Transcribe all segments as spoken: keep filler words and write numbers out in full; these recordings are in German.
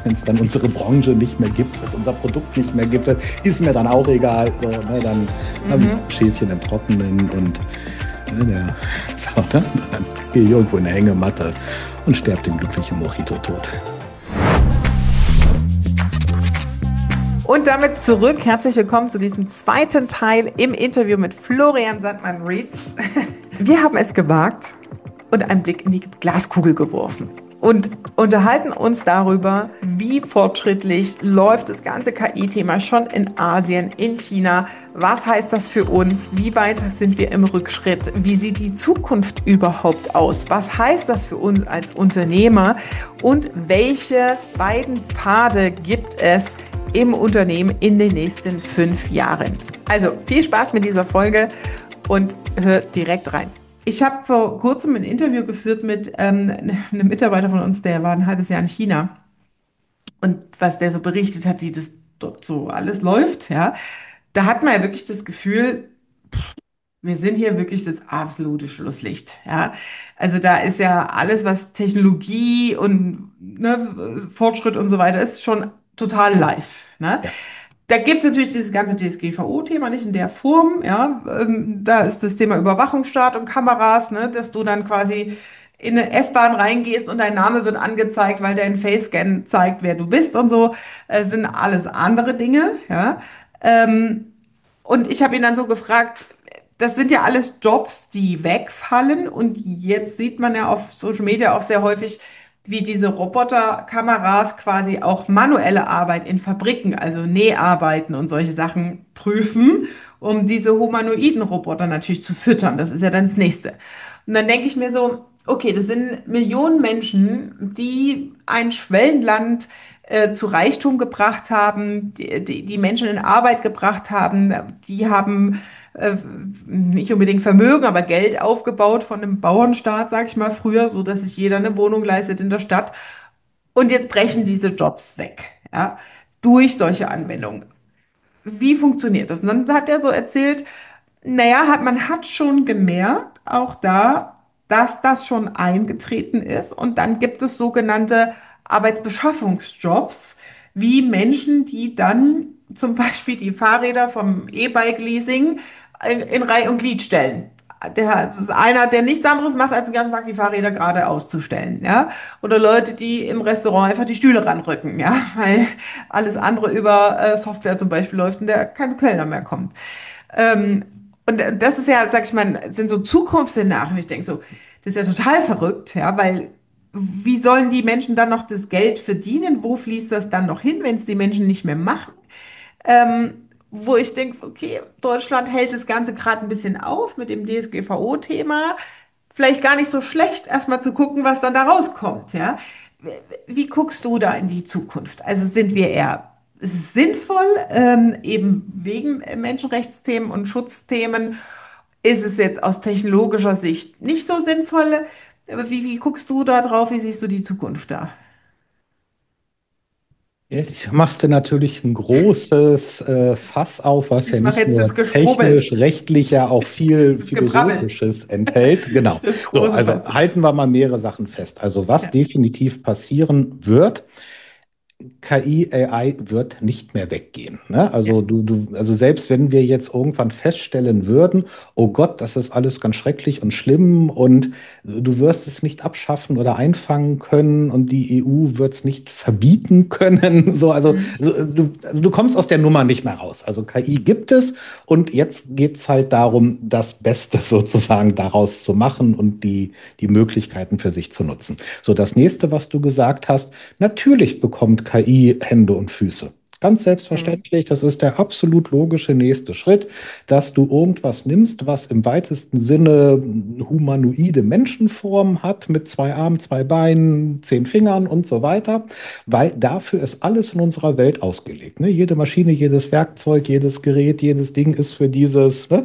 wenn es dann unsere Branche nicht mehr gibt, wenn es unser Produkt nicht mehr gibt, ist mir dann auch egal. So, ne, dann mhm. habe ich Schäfchen im Trockenen und ne, der, so, ne, dann gehe ich irgendwo in der Hängematte und sterbe den glücklichen Mojito tot. Und damit zurück. Herzlich willkommen zu diesem zweiten Teil im Interview mit Florian Sandmann-Rietz. Wir haben es gewagt und einen Blick in die Glaskugel geworfen und unterhalten uns darüber, wie fortschrittlich läuft das ganze K I-Thema schon in Asien, in China. Was heißt das für uns? Wie weit sind wir im Rückschritt? Wie sieht die Zukunft überhaupt aus? Was heißt das für uns als Unternehmer? Und welche beiden Pfade gibt es im Unternehmen in den nächsten fünf Jahren? Also viel Spaß mit dieser Folge und hört direkt rein. Ich habe vor kurzem ein Interview geführt mit ähm, einem Mitarbeiter von uns, der war ein halbes Jahr in China. Und was der so berichtet hat, wie das dort so alles läuft, ja, da hat man ja wirklich das Gefühl, pff, wir sind hier wirklich das absolute Schlusslicht. Ja. Also da ist ja alles, was Technologie und ne, Fortschritt und so weiter ist, schon total live. Ne? Ja. Da gibt es natürlich dieses ganze D S G V O-Thema nicht in der Form. Ja? Ähm, da ist das Thema Überwachungsstaat und Kameras, ne? Dass du dann quasi in eine S-Bahn reingehst und dein Name wird angezeigt, weil dein Face-Scan zeigt, wer du bist und so. Das sind alles andere Dinge. Ja? Ähm, und ich habe ihn dann so gefragt, das sind ja alles Jobs, die wegfallen. Und jetzt sieht man ja auf Social Media auch sehr häufig, wie diese Roboterkameras quasi auch manuelle Arbeit in Fabriken, also Näharbeiten und solche Sachen prüfen, um diese humanoiden Roboter natürlich zu füttern. Das ist ja dann das Nächste. Und dann denke ich mir so, okay, das sind Millionen Menschen, die ein Schwellenland äh, zu Reichtum gebracht haben, die, die, die Menschen in Arbeit gebracht haben, die haben äh, nicht unbedingt Vermögen, aber Geld aufgebaut von einem Bauernstaat, sag ich mal, früher, so dass sich jeder eine Wohnung leistet in der Stadt. Und jetzt brechen diese Jobs weg, ja, durch solche Anwendungen. Wie funktioniert das? Und dann hat er so erzählt, naja, hat, man hat schon gemerkt, auch da, dass das schon eingetreten ist. Und dann gibt es sogenannte Arbeitsbeschaffungsjobs, wie Menschen, die dann zum Beispiel die Fahrräder vom E-Bike-Leasing in, in Reihe und Glied stellen. Der, das ist einer, der nichts anderes macht, als den ganzen Tag die Fahrräder gerade auszustellen, ja. Oder Leute, die im Restaurant einfach die Stühle ranrücken, ja, weil alles andere über äh, Software zum Beispiel läuft und der kein Kellner mehr kommt. Ähm, und das ist ja, sag ich mal, sind so Zukunftsszenarien. Ich denke so, das ist ja total verrückt, ja, weil wie sollen die Menschen dann noch das Geld verdienen? Wo fließt das dann noch hin, wenn es die Menschen nicht mehr machen? Ähm, wo ich denke, okay, Deutschland hält das Ganze gerade ein bisschen auf mit dem D S G V O-Thema. Vielleicht gar nicht so schlecht, erstmal zu gucken, was dann da rauskommt, ja. Wie guckst du da in die Zukunft? Also sind wir eher, ist es sinnvoll, ähm, eben wegen Menschenrechtsthemen und Schutzthemen, ist es jetzt aus technologischer Sicht nicht so sinnvoll? Aber wie, wie guckst du da drauf? Wie siehst du die Zukunft da? Jetzt machst du natürlich ein großes äh, Fass auf, was ja Ich mache nicht jetzt das nur Geschwurbel, technisch, rechtlich, ja auch viel das Gebrabbel, Philosophisches enthält. Genau. das So, große also Fass. halten wir mal mehrere Sachen fest. Also was Ja. definitiv passieren wird, K I, A I wird nicht mehr weggehen. Ne? Ja. Also du, du, also selbst wenn wir jetzt irgendwann feststellen würden, oh Gott, das ist alles ganz schrecklich und schlimm und du wirst es nicht abschaffen oder einfangen können und die E U wird es nicht verbieten können. So, also, Mhm. so, du, also du kommst aus der Nummer nicht mehr raus. Also K I gibt es und jetzt geht es halt darum, das Beste sozusagen daraus zu machen und die, die Möglichkeiten für sich zu nutzen. So, das nächste, was du gesagt hast, natürlich bekommt K I Hände und Füße. Ganz Mhm. selbstverständlich, das ist der absolut logische nächste Schritt, dass du irgendwas nimmst, was im weitesten Sinne humanoide Menschenform hat, mit zwei Armen, zwei Beinen, zehn Fingern und so weiter, weil dafür ist alles in unserer Welt ausgelegt. Ne? Jede Maschine, jedes Werkzeug, jedes Gerät, jedes Ding ist für dieses, ne?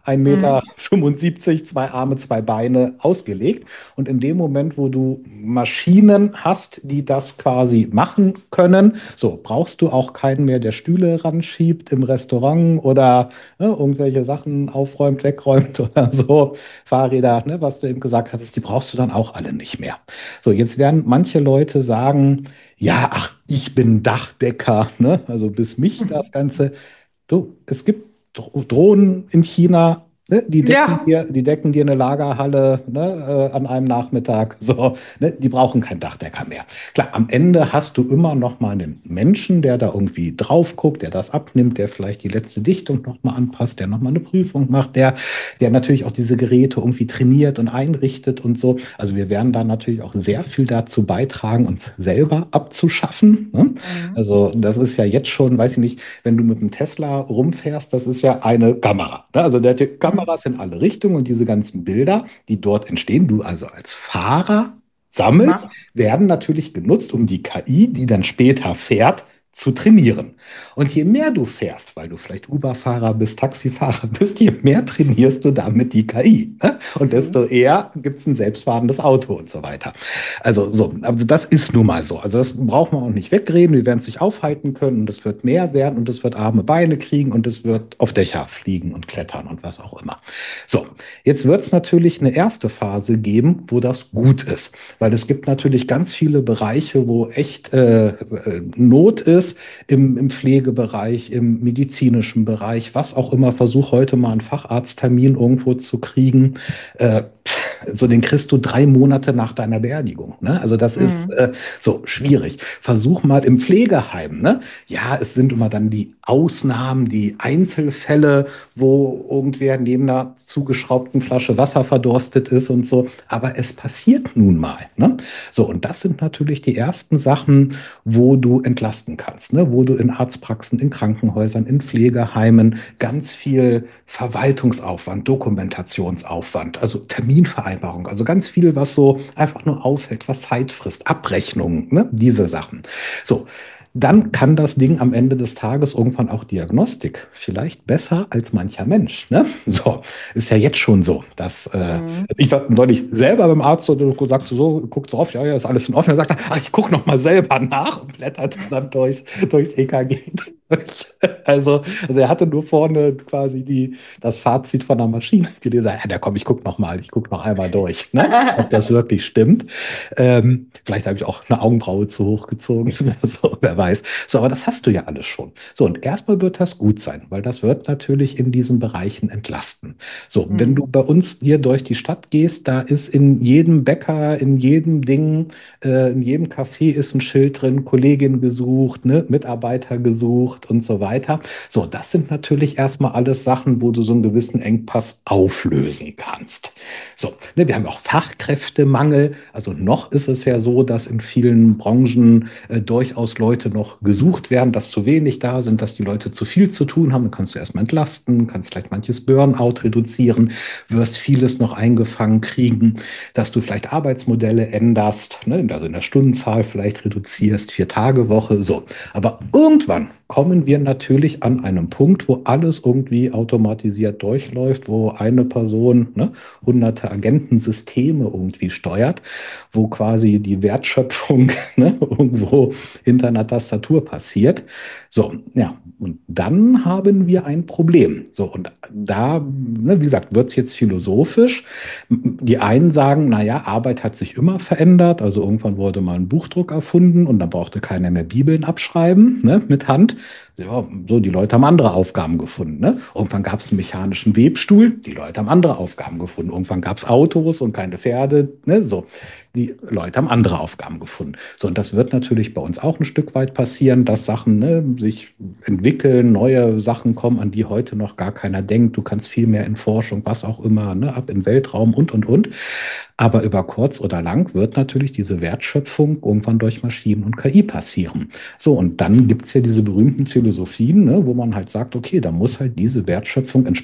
ein Meter Mhm. fünfundsiebzig, zwei Arme, zwei Beine ausgelegt. Und in dem Moment, wo du Maschinen hast, die das quasi machen können, so brauchst du auch keinen mehr, der Stühle ranschiebt im Restaurant oder ne, irgendwelche Sachen aufräumt, wegräumt oder so. Fahrräder, ne, was du eben gesagt hast, die brauchst du dann auch alle nicht mehr. So, jetzt werden manche Leute sagen, ja, ach, ich bin Dachdecker, ne? Also bis mich das Ganze. Du, es gibt Dro- Drohnen in China, ne? Die decken Ja. dir, die decken dir eine Lagerhalle, ne, äh, an einem Nachmittag. So, ne? Die brauchen keinen Dachdecker mehr. Klar, am Ende hast du immer noch mal einen Menschen, der da irgendwie drauf guckt, der das abnimmt, der vielleicht die letzte Dichtung noch mal anpasst, der noch mal eine Prüfung macht, der, der natürlich auch diese Geräte irgendwie trainiert und einrichtet und so. Also wir werden da natürlich auch sehr viel dazu beitragen, uns selber abzuschaffen. Ne? Mhm. Also das ist ja jetzt schon, weiß ich nicht, wenn du mit dem Tesla rumfährst, das ist ja eine Kamera. Ne? Also der hat die Mhm. Kameras in alle Richtungen und diese ganzen Bilder, die dort entstehen, du also als Fahrer sammelst, Mach's. werden natürlich genutzt, um die K I, die dann später fährt, zu trainieren. Und je mehr du fährst, weil du vielleicht Uber-Fahrer bist, Taxifahrer bist, je mehr trainierst du damit die K I. Ne? Und desto Mhm. eher gibt es ein selbstfahrendes Auto und so weiter. Also so, also das ist nun mal so. Also das braucht man auch nicht wegreden. Wir werden sich aufhalten können und es wird mehr werden und es wird arme Beine kriegen und es wird auf Dächer fliegen und klettern und was auch immer. So, jetzt wird es natürlich eine erste Phase geben, wo das gut ist, weil es gibt natürlich ganz viele Bereiche, wo echt äh, äh, Not ist im, im Pflegebereich, im medizinischen Bereich, was auch immer. Versuch heute mal einen Facharzttermin irgendwo zu kriegen. Äh, so den kriegst du drei Monate nach deiner Beerdigung. Ne? Also das ist Mhm. äh, so schwierig. Versuch mal im Pflegeheim. Ne? Ja, es sind immer dann die Ausnahmen, die Einzelfälle, wo irgendwer neben einer zugeschraubten Flasche Wasser verdurstet ist und so. Aber es passiert nun mal. Ne? So, und das sind natürlich die ersten Sachen, wo du entlasten kannst, ne? Wo du in Arztpraxen, in Krankenhäusern, in Pflegeheimen ganz viel Verwaltungsaufwand, Dokumentationsaufwand, also Terminvereinbarung, also ganz viel, was so einfach nur auffällt, was Zeit frisst, Abrechnungen, ne? Diese Sachen. So, dann kann das Ding am Ende des Tages irgendwann auch Diagnostik. Vielleicht besser als mancher Mensch. Ne? So, ist ja jetzt schon so. Dass, äh, Mhm. ich war neulich selber beim Arzt und sagte so, guckt drauf, ja, ja, ist alles in Ordnung. Er sagt, ach, ich gucke noch mal selber nach und blätterte dann durchs, durchs E K G durch. Also, also er hatte nur vorne quasi die, das Fazit von der Maschine gelesen. Ja, da komm, ich gucke noch mal, ich gucke noch einmal durch, ne? Ob das wirklich stimmt. Ähm, vielleicht habe ich auch eine Augenbraue zu hoch gezogen, so, wer weiß. So, aber das hast du ja alles schon. So, und erstmal wird das gut sein, weil das wird natürlich in diesen Bereichen entlasten. So, wenn du Mhm. bei uns hier durch die Stadt gehst, da ist in jedem Bäcker, in jedem Ding, äh, in jedem Café ist ein Schild drin, Kollegin gesucht, ne, Mitarbeiter gesucht und so weiter. So, das sind natürlich erstmal alles Sachen, wo du so einen gewissen Engpass auflösen kannst. So, ne, wir haben auch Fachkräftemangel. Also noch ist es ja so, dass in vielen Branchen äh, durchaus Leute noch gesucht werden, dass zu wenig da sind, dass die Leute zu viel zu tun haben. Dann kannst du erstmal entlasten, kannst vielleicht manches Burnout reduzieren, wirst vieles noch eingefangen kriegen, dass du vielleicht Arbeitsmodelle änderst, ne? Also in der Stundenzahl vielleicht reduzierst, Vier-Tage-Woche, so. Aber irgendwann kommen wir natürlich an einem Punkt, wo alles irgendwie automatisiert durchläuft, wo eine Person, ne, hunderte Agentensysteme irgendwie steuert, wo quasi die Wertschöpfung ne, irgendwo hinter einer Tastatur passiert. So, ja, und dann haben wir ein Problem. So, und da, ne, wie gesagt, wird es jetzt philosophisch. Die einen sagen, naja, Arbeit hat sich immer verändert. Also irgendwann wurde mal ein Buchdruck erfunden und dann brauchte keiner mehr Bibeln abschreiben, ne, mit Hand. Ja, so, die Leute haben andere Aufgaben gefunden. Ne? Irgendwann gab es einen mechanischen Webstuhl, die Leute haben andere Aufgaben gefunden. Irgendwann gab es Autos und keine Pferde. Ne? So, die Leute haben andere Aufgaben gefunden. So, und das wird natürlich bei uns auch ein Stück weit passieren, dass Sachen ne, sich entwickeln, neue Sachen kommen, an die heute noch gar keiner denkt. Du kannst viel mehr in Forschung, was auch immer, ne, ab in Weltraum und, und, und. Aber über kurz oder lang wird natürlich diese Wertschöpfung irgendwann durch Maschinen und K I passieren. So, und dann gibt es ja diese berühmten Philosophien, ne, wo man halt sagt, okay, da muss halt diese Wertschöpfung entsprechend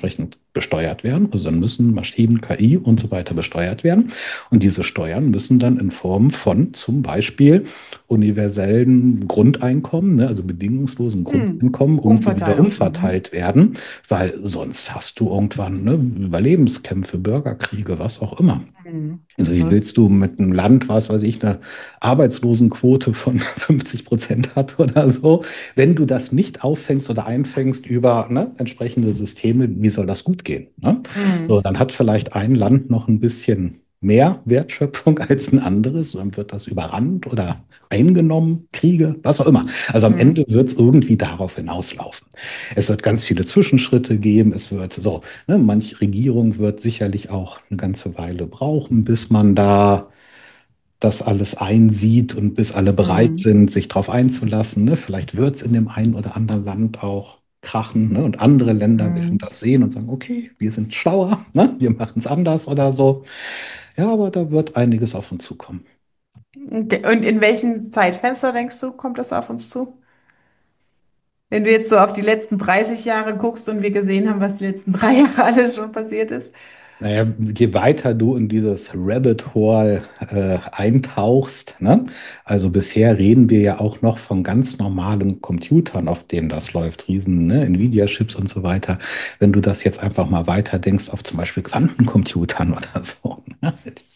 besteuert werden. Also dann müssen Maschinen, K I und so weiter besteuert werden. Und diese Steuern müssen dann in Form von zum Beispiel universellen Grundeinkommen, ne, also bedingungslosen Hm. Grundeinkommen, irgendwie wieder Umverteilung. Mhm. umverteilt werden, weil sonst hast du irgendwann ne, Überlebenskämpfe, Bürgerkriege, was auch immer. Mhm. Also wie Mhm. willst du mit einem Land, was weiß ich, eine Arbeitslosenquote von fünfzig Prozent hat oder so, wenn du das nicht auffängst oder einfängst über ne, entsprechende Systeme, wie soll das gut gehen? Ne? So, Mhm. dann hat vielleicht ein Land noch ein bisschen mehr Wertschöpfung als ein anderes, dann wird das überrannt oder eingenommen, Kriege, was auch immer. Also am Ende Mhm. wird es irgendwie darauf hinauslaufen. Es wird ganz viele Zwischenschritte geben, es wird so, ne, manche Regierung wird sicherlich auch eine ganze Weile brauchen, bis man da das alles einsieht und bis alle bereit Mhm. sind, sich darauf einzulassen. Ne? Vielleicht wird es in dem einen oder anderen Land auch krachen, ne? Und andere Länder werden Mhm. das sehen und sagen, okay, wir sind schlauer, ne? Wir machen es anders oder so. Ja, aber da wird einiges auf uns zukommen. Okay. Und in welchem Zeitfenster denkst du, kommt das auf uns zu? Wenn du jetzt so auf die letzten dreißig Jahre guckst und wir gesehen haben, was die letzten drei Jahre alles schon passiert ist. Naja, je weiter du in dieses Rabbit Hole äh, eintauchst, ne? Also bisher reden wir ja auch noch von ganz normalen Computern, auf denen das läuft, riesen, ne? Nvidia-Chips und so weiter. Wenn du das jetzt einfach mal weiter denkst auf zum Beispiel Quantencomputern oder so, ne?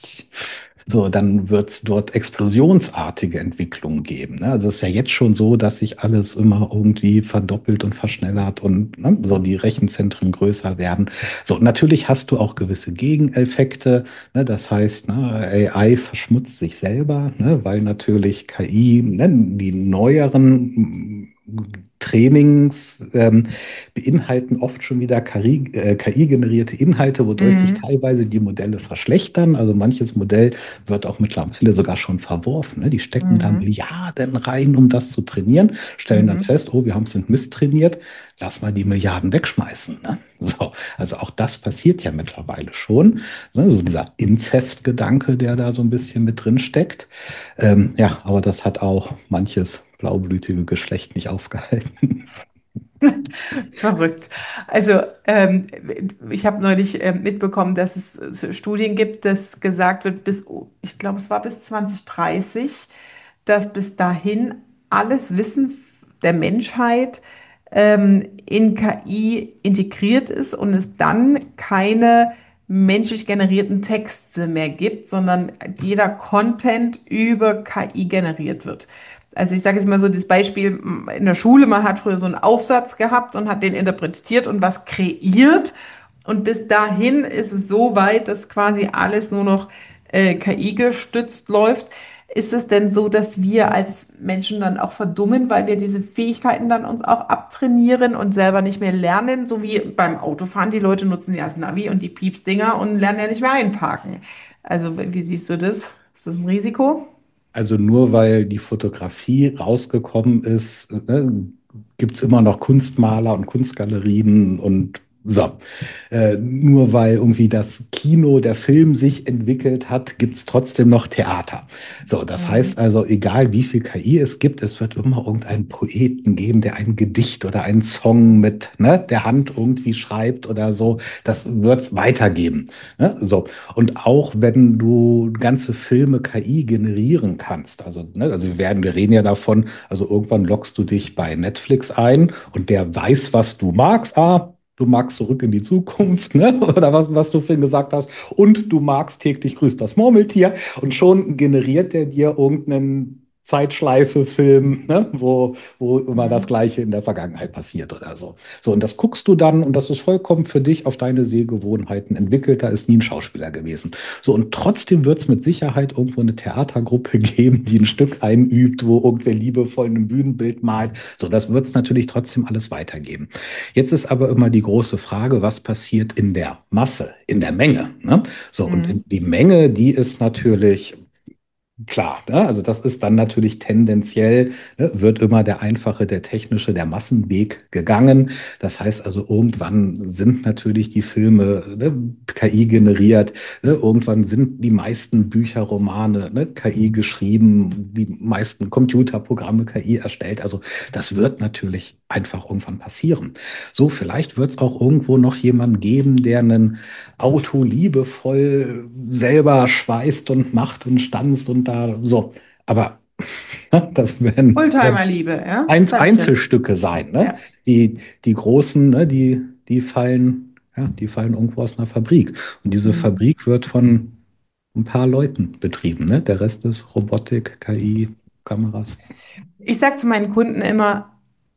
So, dann wird es dort explosionsartige Entwicklungen geben. Ne? Also es ist ja jetzt schon so, dass sich alles immer irgendwie verdoppelt und verschnellert und ne, so die Rechenzentren größer werden. So, natürlich hast du auch gewisse Gegeneffekte. Ne? Das heißt, ne, A I verschmutzt sich selber, ne? Weil natürlich K I, ne, die neueren Trainings ähm, beinhalten oft schon wieder K I, äh, K I-generierte Inhalte, wodurch sich Mhm. teilweise die Modelle verschlechtern. Also manches Modell wird auch mittlerweile sogar schon verworfen. Ne? Die stecken da Mhm. Milliarden rein, um das zu trainieren, stellen dann Mhm. fest, oh, wir haben es mit Mist trainiert, lass mal die Milliarden wegschmeißen. Ne? So, also auch das passiert ja mittlerweile schon. Ne? So dieser Inzest-Gedanke, der da so ein bisschen mit drin steckt. Ähm, ja, aber das hat auch manches blaublütige Geschlecht nicht aufgehalten. Verrückt. Also ähm, ich habe neulich ähm, mitbekommen, dass es so Studien gibt, dass gesagt wird, bis, oh, ich glaube, es war bis zwanzig dreißig, dass bis dahin alles Wissen der Menschheit ähm, in K I integriert ist und es dann keine menschlich generierten Texte mehr gibt, sondern jeder Content über K I generiert wird. Also ich sage jetzt mal so das Beispiel in der Schule, man hat früher so einen Aufsatz gehabt und hat den interpretiert und was kreiert. Und bis dahin ist es so weit, dass quasi alles nur noch äh, K I gestützt läuft. Ist es denn so, dass wir als Menschen dann auch verdummen, weil wir diese Fähigkeiten dann uns auch abtrainieren und selber nicht mehr lernen, so wie beim Autofahren, die Leute nutzen ja das Navi und die Piepsdinger und lernen ja nicht mehr einparken. Also wie siehst du das? Ist das ein Risiko? Also nur weil die Fotografie rausgekommen ist, ne, gibt es immer noch Kunstmaler und Kunstgalerien und so. Äh, nur weil irgendwie das Kino, der Film sich entwickelt hat, gibt es trotzdem noch Theater. So, das heißt Mhm. also, egal wie viel K I es gibt, es wird immer irgendeinen Poeten geben, der ein Gedicht oder einen Song mit ne, der Hand irgendwie schreibt oder so. Das wird es weitergeben. Ne? So. Und auch wenn du ganze Filme K I generieren kannst, also, ne, also wir werden, wir reden ja davon, also irgendwann loggst du dich bei Netflix ein und der weiß, was du magst. Ah, du magst zurück in die Zukunft, ne? Oder was, was du vorhin gesagt hast. Und du magst täglich grüßt das Murmeltier. Und schon generiert der dir irgendeinen Zeitschleife-Film, ne? Wo, wo immer das Mhm. Gleiche in der Vergangenheit passiert oder so. So, und das guckst du dann und das ist vollkommen für dich auf deine Sehgewohnheiten entwickelt. Da ist nie ein Schauspieler gewesen. So, und trotzdem wird es mit Sicherheit irgendwo eine Theatergruppe geben, die ein Stück einübt, wo irgendwer liebevoll ein Bühnenbild malt. So, das wird es natürlich trotzdem alles weitergeben. Jetzt ist aber immer die große Frage, was passiert in der Masse, in der Menge, ne? So, und in Mhm. die Menge, die ist natürlich Klar, ne? Also das ist dann natürlich tendenziell, ne, wird immer der einfache, der technische, der Massenweg gegangen. Das heißt also, irgendwann sind natürlich die Filme, ne, K I generiert, ne? Irgendwann sind die meisten Bücher, Romane, ne, K I geschrieben, die meisten Computerprogramme K I erstellt. Also das wird natürlich einfach irgendwann passieren. So, vielleicht wird es auch irgendwo noch jemanden geben, der einen Auto liebevoll selber schweißt und macht und stanzt und da so. Aber das werden Oldtimer-Liebe, ja? Einz Zeitchen. Einzelstücke sein, ne? Ja. Die, die großen, ne, die, die fallen, ja, die fallen irgendwo aus einer Fabrik. Und diese Hm. Fabrik wird von ein paar Leuten betrieben, ne? Der Rest ist Robotik, K I, Kameras. Ich sage zu meinen Kunden immer,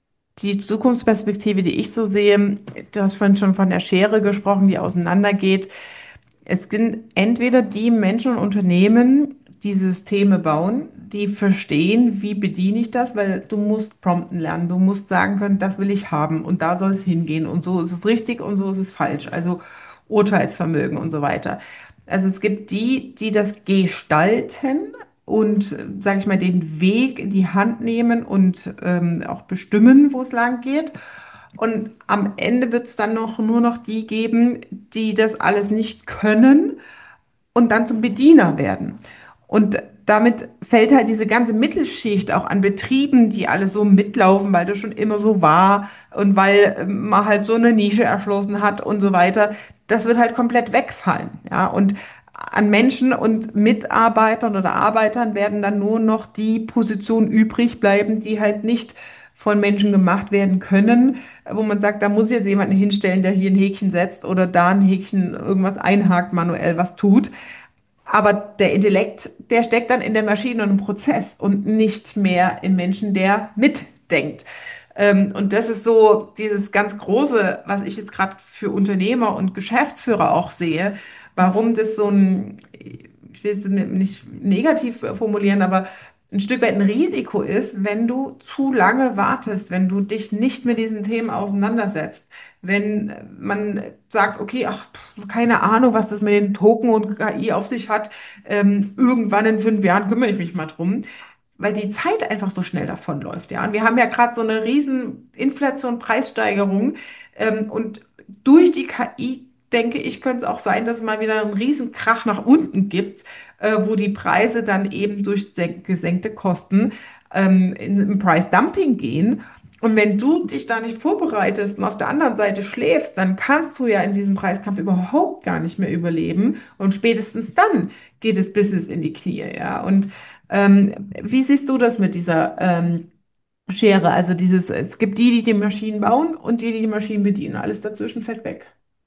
die Zukunftsperspektive, die ich so sehe, du hast vorhin schon von der Schere gesprochen, die auseinandergeht. Es sind entweder die Menschen und Unternehmen, die Systeme bauen, die verstehen, wie bediene ich das, weil du musst prompten lernen, du musst sagen können, das will ich haben und da soll es hingehen und so ist es richtig und so ist es falsch. Also Urteilsvermögen und so weiter. Also es gibt die, die das gestalten und, sage ich mal, den Weg in die Hand nehmen und ähm, auch bestimmen, wo es lang geht. Und am Ende wird es dann noch nur noch die geben, die das alles nicht können und dann zum Bediener werden. Und damit fällt halt diese ganze Mittelschicht auch an Betrieben, die alle so mitlaufen, weil das schon immer so war und weil ähm, man halt so eine Nische erschlossen hat und so weiter. Das wird halt komplett wegfallen. Ja, und an Menschen und Mitarbeitern oder Arbeitern werden dann nur noch die Positionen übrig bleiben, die halt nicht von Menschen gemacht werden können, wo man sagt, da muss jetzt jemand hinstellen, der hier ein Häkchen setzt oder da ein Häkchen irgendwas einhakt, manuell was tut. Aber der Intellekt, der steckt dann in der Maschine und im Prozess und nicht mehr im Menschen, der mitdenkt. Ähm, und das ist so dieses ganz Große, was ich jetzt gerade für Unternehmer und Geschäftsführer auch sehe, warum das so ein, ich will es nicht negativ formulieren, aber ein Stück weit ein Risiko ist, wenn du zu lange wartest, wenn du dich nicht mit diesen Themen auseinandersetzt, wenn man sagt, okay, ach, keine Ahnung, was das mit den Token und K I auf sich hat, ähm, irgendwann in fünf Jahren kümmere ich mich mal drum, weil die Zeit einfach so schnell davonläuft, ja. Und wir haben ja gerade so eine riesen Inflation, Preissteigerung, ähm, und durch die K I denke ich, könnte es auch sein, dass es mal wieder einen riesen Krach nach unten gibt, äh, wo die Preise dann eben durch senk- gesenkte Kosten ähm, in, in Price Dumping gehen. Und wenn du dich da nicht vorbereitest und auf der anderen Seite schläfst, dann kannst du ja in diesem Preiskampf überhaupt gar nicht mehr überleben. Und spätestens dann geht das Business in die Knie, ja. Und ähm, wie siehst du das mit dieser ähm, Schere? Also dieses, es gibt die, die die Maschinen bauen und die, die die Maschinen bedienen. Alles dazwischen fällt weg.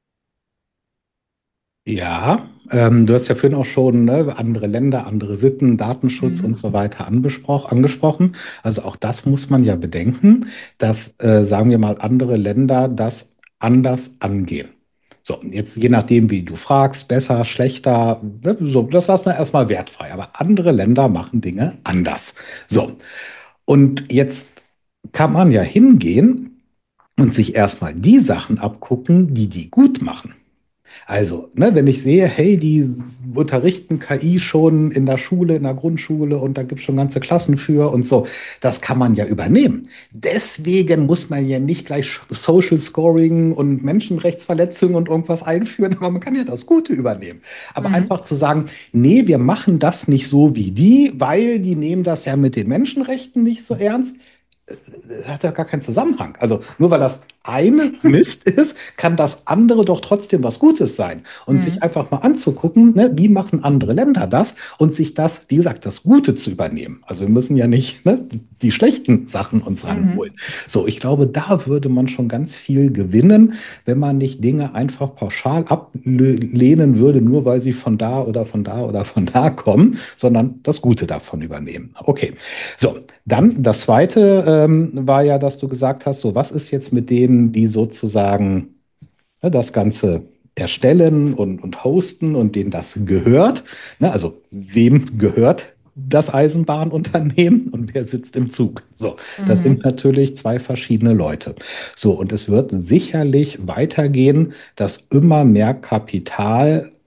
Ja, ähm, du hast ja vorhin auch schon, ne, andere Länder, andere Sitten, Datenschutz und Mhm. so weiter anbespro- angesprochen. Also auch das muss man ja bedenken, dass, äh, sagen wir mal, andere Länder das anders angehen. So, jetzt je nachdem, wie du fragst, besser, schlechter, ne, so, das lassen wir erstmal wertfrei. Aber andere Länder machen Dinge anders. So, und jetzt kann man ja hingehen und sich erstmal die Sachen abgucken, die die gut machen. Also, ne, wenn ich sehe, hey, die unterrichten K I schon in der Schule, in der Grundschule und da gibt es schon ganze Klassen für und so, das kann man ja übernehmen. Deswegen muss man ja nicht gleich Social Scoring und Menschenrechtsverletzungen und irgendwas einführen, aber man kann ja das Gute übernehmen. Aber Mhm. einfach zu sagen, nee, wir machen das nicht so wie die, weil die nehmen das ja mit den Menschenrechten nicht so ernst, das hat ja gar keinen Zusammenhang. Also nur weil das eine Mist ist, kann das andere doch trotzdem was Gutes sein. Und sich Mhm. einfach mal anzugucken, ne, wie machen andere Länder das und sich das, wie gesagt, das Gute zu übernehmen. Also wir müssen ja nicht, ne, die schlechten Sachen uns ranholen. Mhm. So, ich glaube, da würde man schon ganz viel gewinnen, wenn man nicht Dinge einfach pauschal ablehnen würde, nur weil sie von da oder von da oder von da kommen, sondern das Gute davon übernehmen. Okay, so, dann das zweite ähm, war ja, dass du gesagt hast, so was ist jetzt mit denen, die sozusagen, ne, das Ganze erstellen und, und hosten und denen das gehört. Ne, also wem gehört das Eisenbahnunternehmen und wer sitzt im Zug? So, das sind Mhm. natürlich zwei verschiedene Leute. So, und es wird sicherlich weitergehen, dass immer mehr Kapital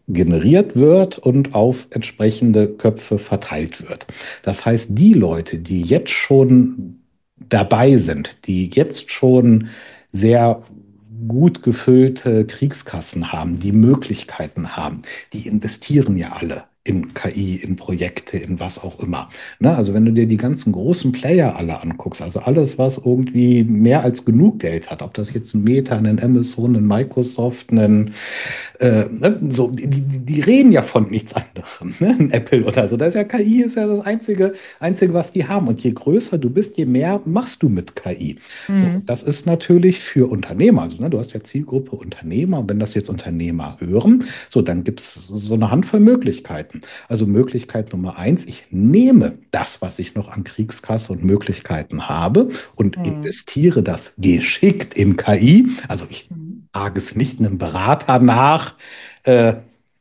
generiert wird und auf entsprechende Köpfe verteilt wird. Das heißt, die Leute, die jetzt schon dabei sind, die jetzt schon sehr gut gefüllte Kriegskassen haben, die Möglichkeiten haben, die investieren ja alle in K I, in Projekte, in was auch immer. Ne? Also wenn du dir die ganzen großen Player alle anguckst, also alles, was irgendwie mehr als genug Geld hat, ob das jetzt ein Meta, ein Amazon, ein Microsoft, ein äh, ne, so, die, die, die reden ja von nichts anderem, ne? Ein Apple oder so. Da ist ja K I ist ja das einzige, einzige, was die haben. Und je größer du bist, je mehr machst du mit K I. So, Mhm. das ist natürlich für Unternehmer. Also, ne, du hast ja Zielgruppe Unternehmer. Und wenn das jetzt Unternehmer hören, so, dann gibt es so eine Handvoll Möglichkeiten. Also Möglichkeit Nummer eins, ich nehme das, was ich noch an Kriegskasse und Möglichkeiten habe und Mhm. investiere das geschickt in K I. Also ich Mhm. frage es nicht einem Berater nach, äh,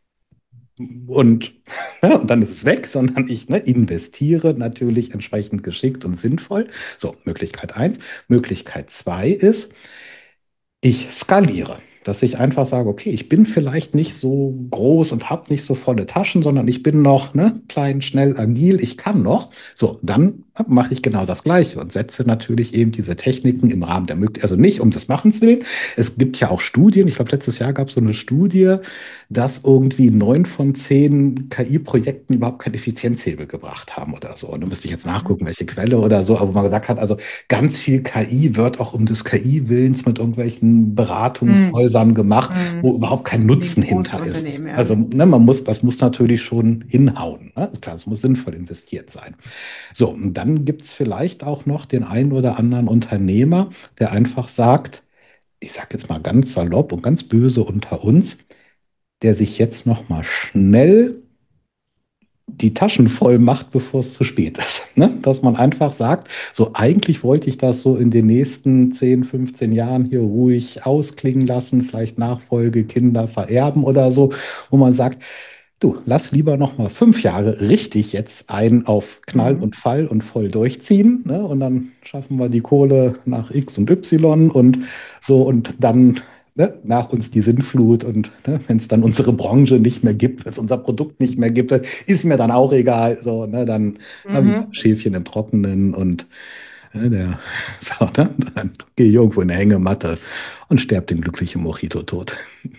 und, ne, und dann ist es weg, sondern ich, ne, investiere natürlich entsprechend geschickt und sinnvoll. So, Möglichkeit eins. Möglichkeit zwei ist, ich skaliere, dass ich einfach sage, okay, ich bin vielleicht nicht so groß und habe nicht so volle Taschen, sondern ich bin noch, ne, klein, schnell, agil, ich kann noch. So, dann mache ich genau das Gleiche und setze natürlich eben diese Techniken im Rahmen der Möglichkeit, also nicht um des Machens willen. Es gibt ja auch Studien, ich glaube, letztes Jahr gab es so eine Studie, dass irgendwie neun von zehn K I-Projekten überhaupt keinen Effizienzhebel gebracht haben oder so. Und da müsste ich jetzt Mhm. nachgucken, welche Quelle oder so, aber wo man gesagt hat, also ganz viel K I wird auch um des K I-Willens mit irgendwelchen Mhm. Beratungshäusern gemacht, wo Mhm. überhaupt kein Den Nutzen großen hinter ist. Unternehmen, ja. Also, ne, man muss, das muss natürlich schon hinhauen. Ne? Ist klar, es muss sinnvoll investiert sein. So, und dann gibt es vielleicht auch noch den einen oder anderen Unternehmer, der einfach sagt, ich sage jetzt mal ganz salopp und ganz böse unter uns, der sich jetzt noch mal schnell die Taschen voll macht, bevor es zu spät ist. Ne? Dass man einfach sagt, so eigentlich wollte ich das so in den nächsten zehn, fünfzehn Jahren hier ruhig ausklingen lassen, vielleicht Nachfolge, Kinder vererben oder so, wo man sagt, du, lass lieber noch mal fünf Jahre richtig jetzt ein auf Knall und Mhm. Fall und voll durchziehen. Ne? Und dann schaffen wir die Kohle nach X und Y und so und dann, ne, nach uns die Sinnflut und, ne, wenn es dann unsere Branche nicht mehr gibt, wenn es unser Produkt nicht mehr gibt, ist mir dann auch egal. So, ne, dann habe ich Mhm. Schäfchen im Trockenen und ne, der, so, ne, dann gehe ich irgendwo in eine Hängematte und sterbe den glücklichen Mojito-Tod.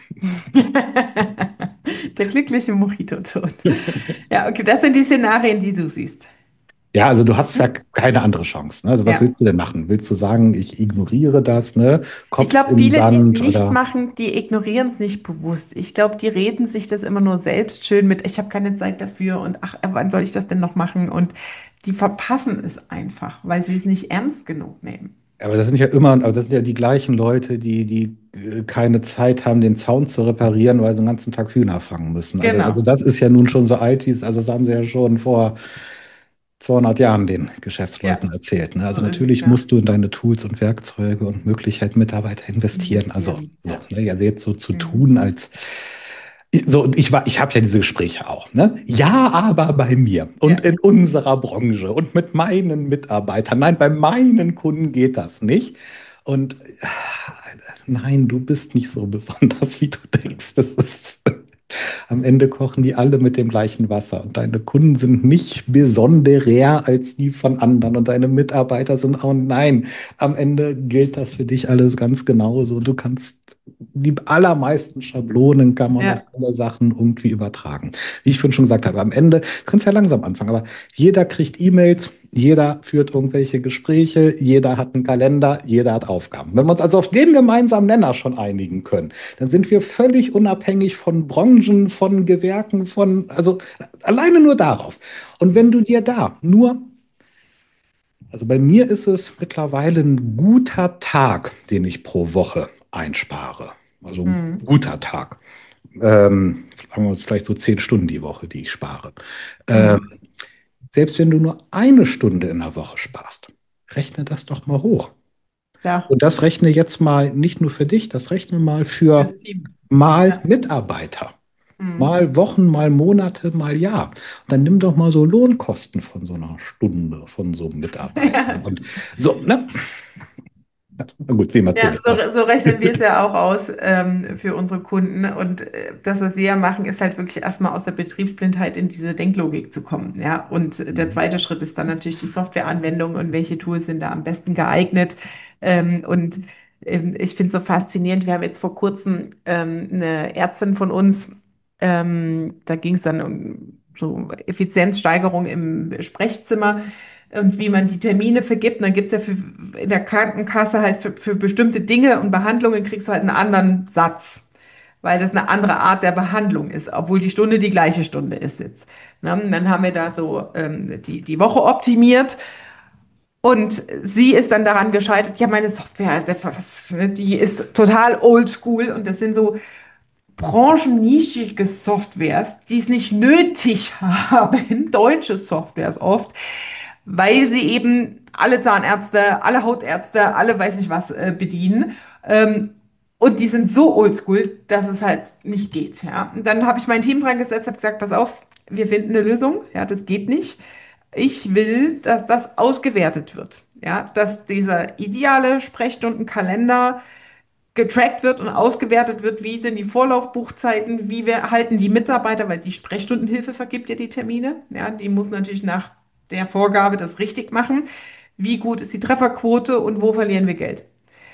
Der glückliche Mojito-Tod. Ja, okay, das sind die Szenarien, die du siehst. Ja, also du hast ja Hm? keine andere Chance. Ne? Also was Ja. willst du denn machen? Willst du sagen, ich ignoriere das, ne? Ich Kopf glaube, im viele, die es Sand nicht oder? machen, die ignorieren es nicht bewusst. Ich glaube, die reden sich das immer nur selbst schön mit, ich habe keine Zeit dafür und ach, wann soll ich das denn noch machen? Und die verpassen es einfach, weil sie es nicht ernst genug nehmen. Aber das sind ja immer, aber das sind ja die gleichen Leute, die, die äh, keine Zeit haben, den Zaun zu reparieren, weil sie den ganzen Tag Hühner fangen müssen. Also, also Genau. das ist ja nun schon so alt, wie es, also das haben sie ja schon vor zweihundert Jahren den Ja, Geschäftsleuten erzählt. Ne? so Also ist es, natürlich ja. musst du in deine Tools und Werkzeuge und Möglichkeiten Mitarbeiter investieren. Also Investieren. so, Ja. ne? Ja, jetzt so zu Mhm. tun, als so, ich war, ich habe ja diese Gespräche auch, ne? Ja, aber bei mir und Ja. in unserer Branche und mit meinen Mitarbeitern. Nein, bei meinen Kunden geht das nicht. Und äh, nein, du bist nicht so besonders, wie du denkst. Das ist am Ende kochen die alle mit dem gleichen Wasser und deine Kunden sind nicht besonderer als die von anderen und deine Mitarbeiter sind auch, nein, am Ende gilt das für dich alles ganz genauso. Du kannst die allermeisten Schablonen kann man auf Ja. alle Sachen irgendwie übertragen. Wie ich vorhin schon gesagt habe, am Ende, du kannst ja langsam anfangen, aber jeder kriegt E-Mails, jeder führt irgendwelche Gespräche, jeder hat einen Kalender, jeder hat Aufgaben. Wenn wir uns also auf den gemeinsamen Nenner schon einigen können, dann sind wir völlig unabhängig von Branchen, von Gewerken, von, also alleine nur darauf. Und wenn du dir da nur, also bei mir ist es mittlerweile ein guter Tag, den ich pro Woche einspare. Also ein Mhm. guter Tag. Ähm, sagen wir uns vielleicht so zehn Stunden die Woche, die ich spare. Ähm, Mhm. selbst wenn du nur eine Stunde in der Woche sparst, rechne das doch mal hoch. Ja, Und das rechne jetzt mal nicht nur für dich, das rechne mal für fürs Team. mal Ja. Mitarbeiter. Mhm. Mal Wochen, mal Monate, mal Jahr. Und dann nimm doch mal so Lohnkosten von so einer Stunde, von so einem Mitarbeiter. Ja. Und so, ne? Na gut, wie Ja, Mercedes das. so, so rechnen wir es ja auch aus ähm, für unsere Kunden. Und äh, das, was wir ja machen, ist halt wirklich erstmal aus der Betriebsblindheit in diese Denklogik zu kommen. Ja, und der Mhm. zweite Schritt ist dann natürlich die Softwareanwendung und welche Tools sind da am besten geeignet. Ähm, und ähm, ich finde es so faszinierend. Wir haben jetzt vor kurzem ähm, eine Ärztin von uns, ähm, da ging es dann um so Effizienzsteigerung im Sprechzimmer und wie man die Termine vergibt. Und dann gibt es ja für, in der Krankenkasse halt für, für bestimmte Dinge und Behandlungen kriegst du halt einen anderen Satz, weil das eine andere Art der Behandlung ist, obwohl die Stunde die gleiche Stunde ist jetzt. Ne? Und dann haben wir da so ähm, die, die Woche optimiert und sie ist dann daran gescheitert, ja, meine Software, der- was, die ist total oldschool und das sind so branchennischige Softwares, die es nicht nötig haben, deutsche Softwares oft, weil sie eben alle Zahnärzte, alle Hautärzte, alle weiß nicht was äh, bedienen. Ähm, und die sind so oldschool, dass es halt nicht geht. Ja. Und dann habe ich mein Team dran gesetzt, habe gesagt, pass auf, wir finden eine Lösung. Ja, das geht nicht. Ich will, dass das ausgewertet wird. Ja, dass dieser ideale Sprechstundenkalender getrackt wird und ausgewertet wird, wie sind die Vorlaufbuchzeiten, wie wir halten die Mitarbeiter, weil die Sprechstundenhilfe vergibt ja die Termine. Ja, die muss natürlich nach der Vorgabe das richtig machen. Wie gut ist die Trefferquote und wo verlieren wir Geld?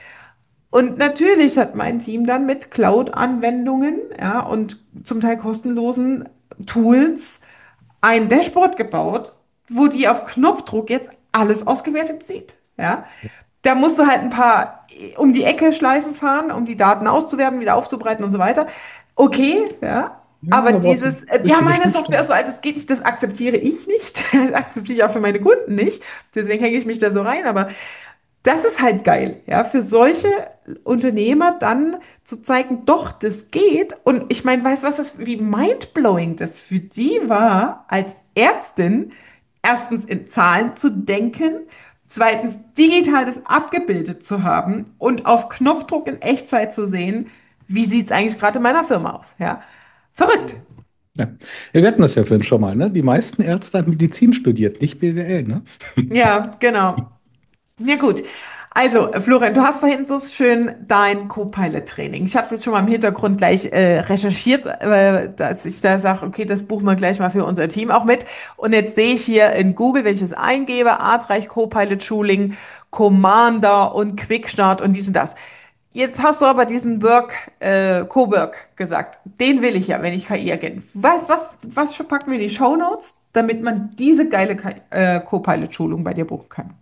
Und natürlich hat mein Team dann mit Cloud-Anwendungen, ja, und zum Teil kostenlosen Tools ein Dashboard gebaut, wo die auf Knopfdruck jetzt alles ausgewertet sieht. Ja, da musst du halt ein paar um die Ecke Schleifen fahren, um die Daten auszuwerten, wieder aufzubereiten und so weiter. Okay, ja. Ja, Aber da brauchst du dieses, äh, ja, richtige meine Software ist Schnittstellen. so alt, das geht nicht, das akzeptiere ich nicht. Das akzeptiere ich auch für meine Kunden nicht. Deswegen hänge ich mich da so rein. Aber das ist halt geil, ja, für solche Unternehmer dann zu zeigen, doch, das geht. Und ich meine, weißt du, was das, wie mindblowing das für die war, als Ärztin, erstens in Zahlen zu denken, zweitens digital das abgebildet zu haben und auf Knopfdruck in Echtzeit zu sehen, wie sieht es eigentlich gerade in meiner Firma aus, ja. Verrückt. Ja. Wir hatten das ja vorhin schon mal, ne? Die meisten Ärzte haben Medizin studiert, nicht B W L, ne? Ja, genau. Ja gut. Also, äh, Florian, du hast vorhin so schön dein Copilot-Training. Ich habe es jetzt schon mal im Hintergrund gleich äh, recherchiert, äh, dass ich da sage, okay, das buchen wir gleich mal für unser Team auch mit. Und jetzt sehe ich hier in Google, wenn ich es eingebe, Artreich Copilot-Schuling, Commander und Quickstart und dies und das. Jetzt hast du aber diesen Work, äh, Cowork gesagt. Den will ich ja, wenn ich K I-Agent. Was, was, was packen wir in die Shownotes, damit man diese geile K I äh, Copilot-Schulung bei dir buchen kann?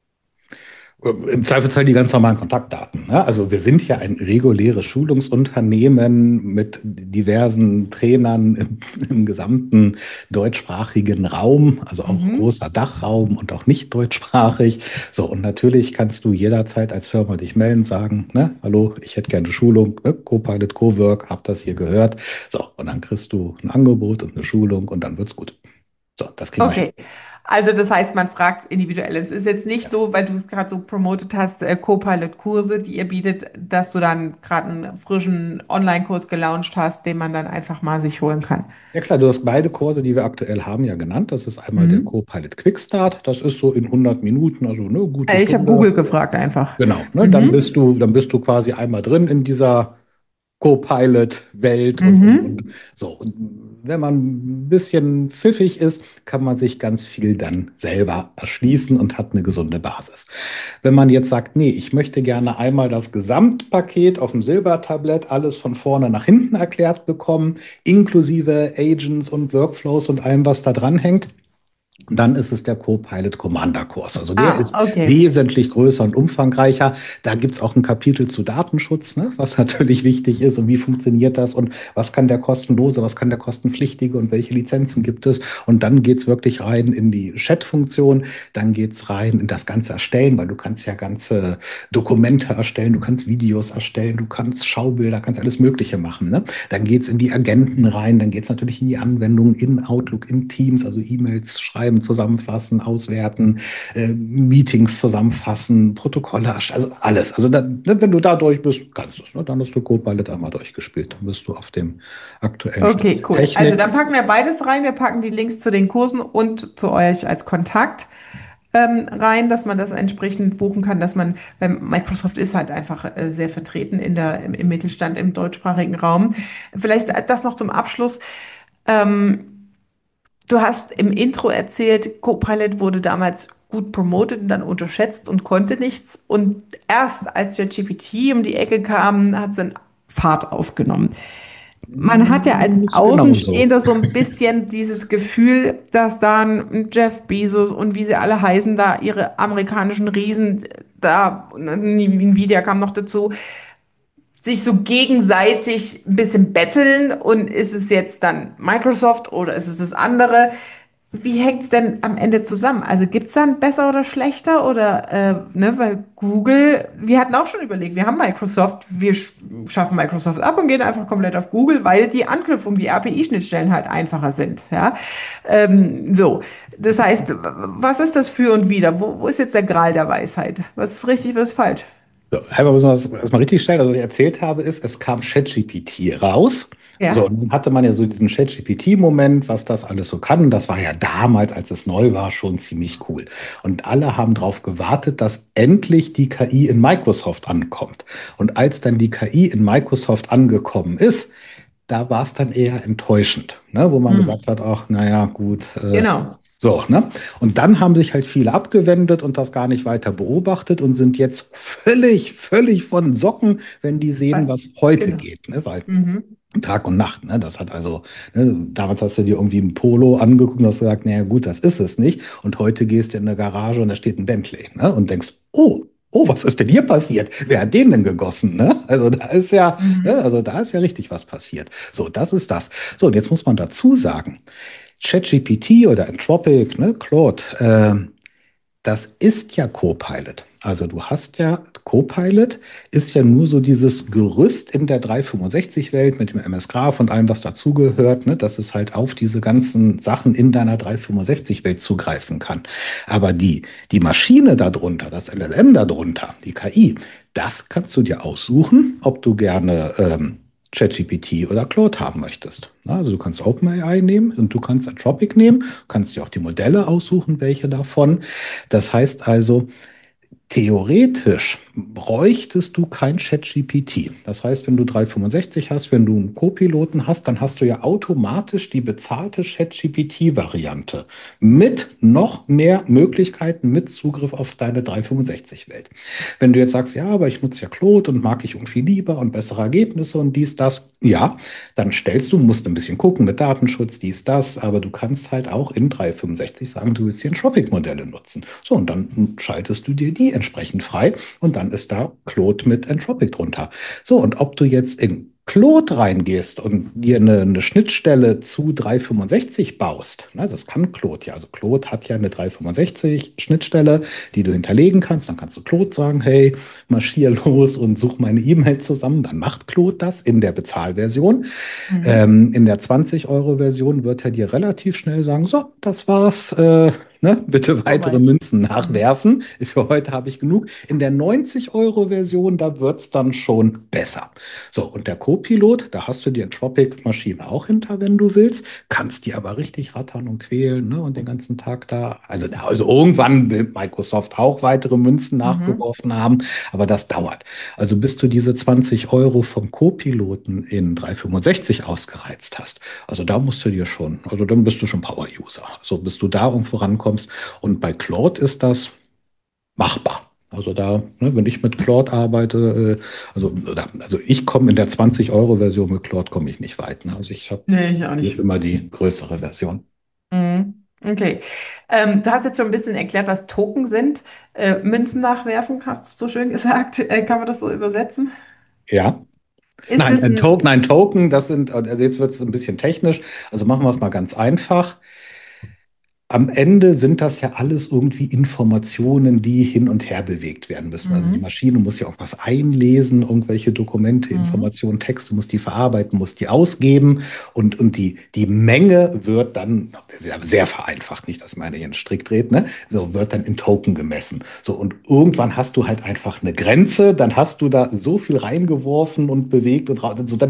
Im Zweifelsfall die ganz normalen Kontaktdaten. Ne? Also wir sind ja ein reguläres Schulungsunternehmen mit diversen Trainern im, im gesamten deutschsprachigen Raum, also auch Mhm. großer Dachraum und auch nicht deutschsprachig. So, und natürlich kannst du jederzeit als Firma dich melden, sagen, ne, hallo, ich hätte gerne Schulung, ne, Copilot, Cowork, hab das hier gehört. So, und dann kriegst du ein Angebot und eine Schulung und dann wird's gut. So, das kriegen wir hin. Okay. Also das heißt, man fragt individuell. Es ist jetzt nicht Ja. so, weil du es gerade so promotet hast, äh, Copilot-Kurse, die ihr bietet, dass du dann gerade einen frischen Online-Kurs gelauncht hast, den man dann einfach mal sich holen kann. Ja klar, du hast beide Kurse, die wir aktuell haben, ja genannt. Das ist einmal der Mhm. Copilot Quickstart. Das ist so in hundert Minuten, also eine gute Äh, Ich habe Stunde. Google gefragt einfach. Genau, ne? Dann Mhm. bist du, dann bist du quasi einmal drin in dieser Copilot-Welt und, und, und Mhm. so. Und wenn man ein bisschen pfiffig ist, kann man sich ganz viel dann selber erschließen und hat eine gesunde Basis. Wenn man jetzt sagt, nee, ich möchte gerne einmal das Gesamtpaket auf dem Silbertablett, alles von vorne nach hinten erklärt bekommen, inklusive Agents und Workflows und allem, was da dran hängt, dann ist es der Copilot Commander Kurs. Also der Ah, ist okay. wesentlich größer und umfangreicher. Da gibt's auch ein Kapitel zu Datenschutz, ne, was natürlich wichtig ist und wie funktioniert das und was kann der kostenlose, was kann der kostenpflichtige und welche Lizenzen gibt es. Und dann geht's wirklich rein in die Chat-Funktion, dann geht's rein in das ganze Erstellen, weil du kannst ja ganze Dokumente erstellen, du kannst Videos erstellen, du kannst Schaubilder, kannst alles Mögliche machen. Ne? Dann geht's in die Agenten rein, dann geht's natürlich in die Anwendungen, in Outlook, in Teams, also E-Mails schreiben, zusammenfassen, auswerten, äh, Meetings zusammenfassen, Protokolle, also alles. Also da, ne, wenn du da durch bist, kannst du es. Ne? Dann hast du Copilot einmal durchgespielt. Dann bist du auf dem aktuellen Stand Okay, der cool. Also Technik. dann packen wir beides rein. Wir packen die Links zu den Kursen und zu euch als Kontakt. ähm, rein, dass man das entsprechend buchen kann, dass man, weil Microsoft ist halt einfach äh, sehr vertreten in der, im, im Mittelstand, im deutschsprachigen Raum. Vielleicht das noch zum Abschluss. Ähm, Du hast im Intro erzählt, Copilot wurde damals gut promotet und dann unterschätzt und konnte nichts. Und erst als ChatGPT um die Ecke kam, hat es einen Fahrt aufgenommen. Man hat ja als Nicht genau so. Außenstehender so ein bisschen dieses Gefühl, dass da ein Jeff Bezos und wie sie alle heißen, da ihre amerikanischen Riesen, da Nvidia kam noch dazu, sich so gegenseitig ein bisschen betteln und ist es jetzt dann Microsoft oder ist es das andere? Wie hängt es denn am Ende zusammen? Also gibt es dann besser oder schlechter oder, äh, ne, weil Google, wir hatten auch schon überlegt, wir haben Microsoft, wir sch schaffen Microsoft ab und gehen einfach komplett auf Google, weil die Anknüpfung, die A P I-Schnittstellen halt einfacher sind, ja. Ähm, so, das heißt, was ist das für und wider? Wo, wo ist jetzt der Gral der Weisheit? Was ist richtig, was ist falsch? So, einmal müssen wir das erstmal richtig stellen. Also, was ich erzählt habe, ist, es kam ChatGPT raus. So, Ja. und dann hatte man ja so diesen ChatGPT-Moment, was das alles so kann. Und das war ja damals, als es neu war, schon ziemlich cool. Und alle haben darauf gewartet, dass endlich die K I in Microsoft ankommt. Und als dann die K I in Microsoft angekommen ist, da war es dann eher enttäuschend, ne? Wo man Hm. gesagt hat, ach, naja, gut, äh, Genau. so, ne? Und dann haben sich halt viele abgewendet und das gar nicht weiter beobachtet und sind jetzt völlig, völlig von Socken, wenn die sehen, Was? was heute Genau. geht, ne? Weil Mhm. Tag und Nacht, ne? Das hat also, ne, damals hast du dir irgendwie ein Polo angeguckt und hast gesagt, naja, gut, das ist es nicht. Und heute gehst du in eine Garage und da steht ein Bentley, ne? Und denkst, oh, oh, was ist denn hier passiert? Wer hat den denn gegossen, ne? Also da ist ja, ne, Mhm. also da ist ja richtig was passiert. So, das ist das. So, und jetzt muss man dazu sagen, ChatGPT oder Anthropic, ne, Claude, äh, das ist ja Copilot. Also du hast ja, Copilot ist ja nur so dieses Gerüst in der dreihundertfünfundsechzig-Welt mit dem M S Graph und allem, was dazugehört, ne, dass es halt auf diese ganzen Sachen in deiner dreihundertfünfundsechzig-Welt zugreifen kann. Aber die, die Maschine darunter, das L L M darunter, die K I, das kannst du dir aussuchen, ob du gerne ähm, ChatGPT oder Claude haben möchtest. Na, also du kannst OpenAI nehmen und du kannst Anthropic nehmen, kannst dir auch die Modelle aussuchen, welche davon. Das heißt also, theoretisch bräuchtest du kein ChatGPT. Das heißt, wenn du dreihundertfünfundsechzig hast, wenn du einen Co-Piloten hast, dann hast du ja automatisch die bezahlte ChatGPT-Variante mit noch mehr Möglichkeiten mit Zugriff auf deine dreihundertfünfundsechzig-Welt. Wenn du jetzt sagst, ja, aber ich nutze ja Claude und mag ich irgendwie lieber und bessere Ergebnisse und dies, das, ja, dann stellst du, musst ein bisschen gucken mit Datenschutz, dies, das, aber du kannst halt auch in dreihundertfünfundsechzig sagen, du willst hier Anthropic-Modelle nutzen. So, und dann schaltest du dir die entsprechend frei und dann ist da Claude mit Anthropic drunter. So, und ob du jetzt in Claude reingehst und dir eine, eine Schnittstelle zu dreihundertfünfundsechzig baust, ne, das kann Claude ja. Also Claude hat ja eine dreihundertfünfundsechzig-Schnittstelle, die du hinterlegen kannst. Dann kannst du Claude sagen, hey, marschier los und such meine E-Mail zusammen. Dann macht Claude das in der Bezahlversion. Mhm. Ähm, in der zwanzig-Euro-Version wird er dir relativ schnell sagen, so, das war's. Äh, ne? Bitte weitere Vorbei. Münzen Mhm. nachwerfen. Für heute habe ich genug. In der neunzig-Euro-Version, da wird's dann schon besser. So, und der Co-Pilot, da hast du die Anthropic-Maschine auch hinter, wenn du willst, kannst die aber richtig rattern und quälen, ne? Und den ganzen Tag da. Also, also irgendwann will Microsoft auch weitere Münzen Mhm. nachgeworfen haben, aber das dauert. Also bis du diese zwanzig Euro vom Co-Piloten in dreihundertfünfundsechzig ausgereizt hast. Also da musst du dir schon, also dann bist du schon Power-User. So bis du da irgendwo rankommst. Und bei Claude ist das machbar. Also da, ne, wenn ich mit Claude arbeite, äh, also, da, also ich komme in der zwanzig-Euro-Version mit Claude komme ich nicht weit. Ne? Also ich habe Nee, ich auch nicht. immer die größere Version. Mhm. Okay. Ähm, du hast jetzt schon ein bisschen erklärt, was Token sind. Äh, Münzen nachwerfen, hast du so schön gesagt. Äh, kann man das so übersetzen? Ja. Ist Nein, es ein ein... Token, nein, Token, das sind, also jetzt wird es ein bisschen technisch. Also machen wir es mal ganz einfach. Am Ende sind das ja alles irgendwie Informationen, die hin und her bewegt werden müssen. Also die Mhm. Maschine muss ja auch was einlesen, irgendwelche Dokumente, Mhm. Informationen, Texte, muss die verarbeiten, muss die ausgeben und, und die, die Menge wird dann, sehr, sehr vereinfacht, nicht, dass meine hier einen Strick dreht, ne? So wird dann in Token gemessen. So, und irgendwann hast du halt einfach eine Grenze, dann hast du da so viel reingeworfen und bewegt und raus, so, dann ist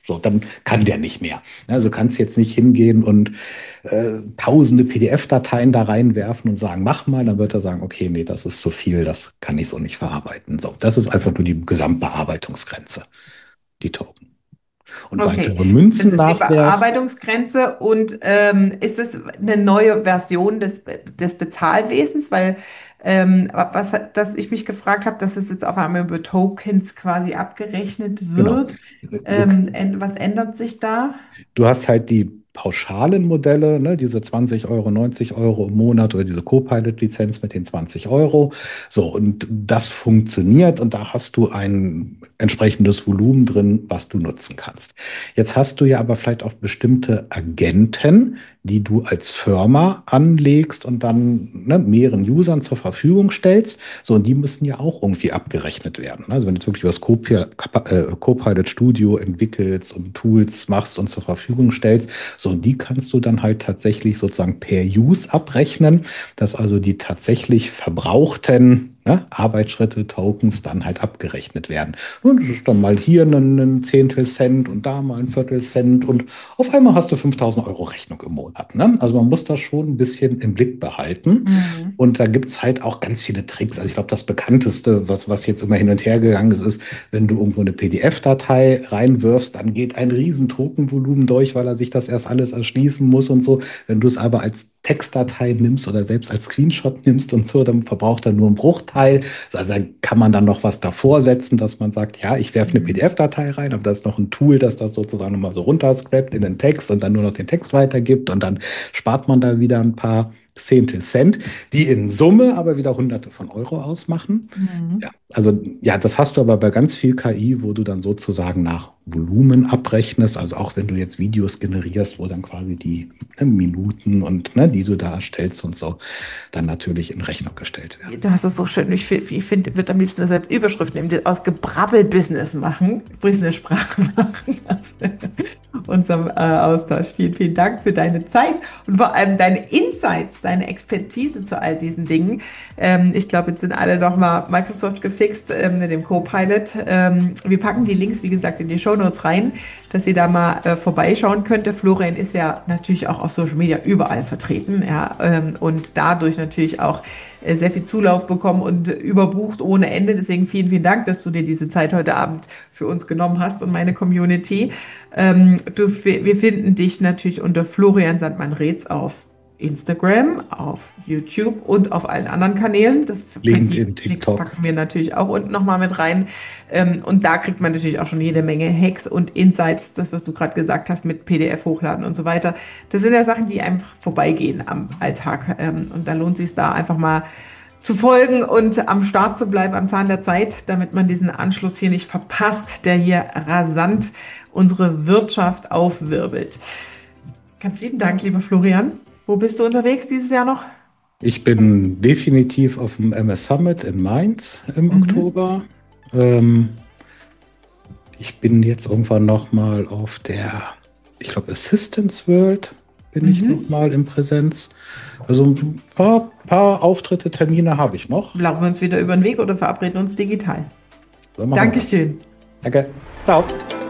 So, dann kann der nicht mehr. Also du kannst jetzt nicht hingehen und äh, tausende P D F-Dateien da reinwerfen und sagen, mach mal, dann wird er sagen, okay, nee, das ist zu viel, das kann ich so nicht verarbeiten. So, das ist einfach nur die Gesamtbearbeitungsgrenze, die Token. Und Okay, weitere das ist die Münzen-Nachwert. Bearbeitungsgrenze und ähm, ist es eine neue Version des, des Bezahlwesens? Weil ähm, was dass ich mich gefragt habe, dass es jetzt auf einmal über Tokens quasi abgerechnet Genau. wird. Du, Ähm, änd- was ändert sich da? du hast halt die pauschalen Modelle, ne, diese zwanzig Euro, neunzig Euro im Monat oder diese Copilot-Lizenz mit den zwanzig Euro. So, und das funktioniert und da hast du ein entsprechendes Volumen drin, was du nutzen kannst. Jetzt hast du ja aber vielleicht auch bestimmte Agenten, die du als Firma anlegst und dann ne, mehreren Usern zur Verfügung stellst. So, und die müssen ja auch irgendwie abgerechnet werden. Also wenn du jetzt wirklich was Copilot, äh, Copilot Studio entwickelst und Tools machst und zur Verfügung stellst, so, und die kannst du dann halt tatsächlich sozusagen per Use abrechnen, dass also die tatsächlich verbrauchten ne, Arbeitsschritte, Tokens dann halt abgerechnet werden. Und das ist dann mal hier ein, ein Zehntel Cent und da mal ein Viertel Cent und auf einmal hast du fünftausend Euro Rechnung im Monat. Ne? Also man muss das schon ein bisschen im Blick behalten. Mhm. Und da gibt es halt auch ganz viele Tricks. Also ich glaube, das bekannteste, was, was jetzt immer hin und her gegangen ist, ist, wenn du irgendwo eine P D F-Datei reinwirfst, dann geht ein riesen Tokenvolumen durch, weil er sich das erst alles erschließen muss und so. Wenn du es aber als Textdatei nimmst oder selbst als Screenshot nimmst und so, dann verbraucht er nur einen Bruchteil. Also dann kann man dann noch was davor setzen, dass man sagt, ja, ich werfe eine Mhm. P D F-Datei rein, aber da ist noch ein Tool, das das sozusagen nochmal so runterscrapt in den Text und dann nur noch den Text weitergibt und dann spart man da wieder ein paar Zehntel Cent, die in Summe aber wieder Hunderte von Euro ausmachen. Ja, Mhm. also ja, das hast du aber bei ganz viel K I, wo du dann sozusagen nach Volumen abrechnest. Also auch wenn du jetzt Videos generierst, wo dann quasi die ne, Minuten und ne, die du da erstellst und so, dann natürlich in Rechnung gestellt werden. Du hast es so schön. Ich finde, ich find, würde am liebsten das als Überschrift nehmen, das aus Gebrabbel Business machen, Business-Sprache machen. Unserem äh, Austausch. Vielen, vielen Dank für deine Zeit und vor allem deine Insights, deine Expertise zu all diesen Dingen. Ähm, ich glaube, jetzt sind alle noch mal Microsoft gefixt ähm, mit dem Copilot. Ähm, wir packen die Links, wie gesagt, in die Shownotes rein, dass ihr da mal äh, vorbeischauen könnt. Der Florian ist ja natürlich auch auf Social Media überall vertreten, ja, ähm, und dadurch natürlich auch äh, sehr viel Zulauf bekommen und überbucht ohne Ende. Deswegen vielen, vielen Dank, dass du dir diese Zeit heute Abend für uns genommen hast und meine Community. Ähm, du, wir finden dich natürlich unter Florian Sandmann-Reetz auf Instagram, auf YouTube und auf allen anderen Kanälen. Das, die LinkedIn, Links TikTok. packen wir natürlich auch unten nochmal mit rein. Ähm, und da kriegt man natürlich auch schon jede Menge Hacks und Insights, das, was du gerade gesagt hast, mit P D F hochladen und so weiter. Das sind ja Sachen, die einfach vorbeigehen am Alltag. Ähm, und da lohnt es sich da einfach mal zu folgen und am Start zu bleiben, am Zahn der Zeit, damit man diesen Anschluss hier nicht verpasst, der hier rasant unsere Wirtschaft aufwirbelt. Ganz lieben Dank, lieber Florian. Wo bist du unterwegs dieses Jahr noch? Ich bin definitiv auf dem M S Summit in Mainz im Mhm. Oktober. Ähm, ich bin jetzt irgendwann noch mal auf der, ich glaube, Assistance World bin ich Mhm. noch mal in Präsenz. Also ein paar, paar Auftritte, Termine habe ich noch. Laufen wir uns wieder über den Weg oder verabreden uns digital? So machen wir das. Dankeschön. Danke. Ciao.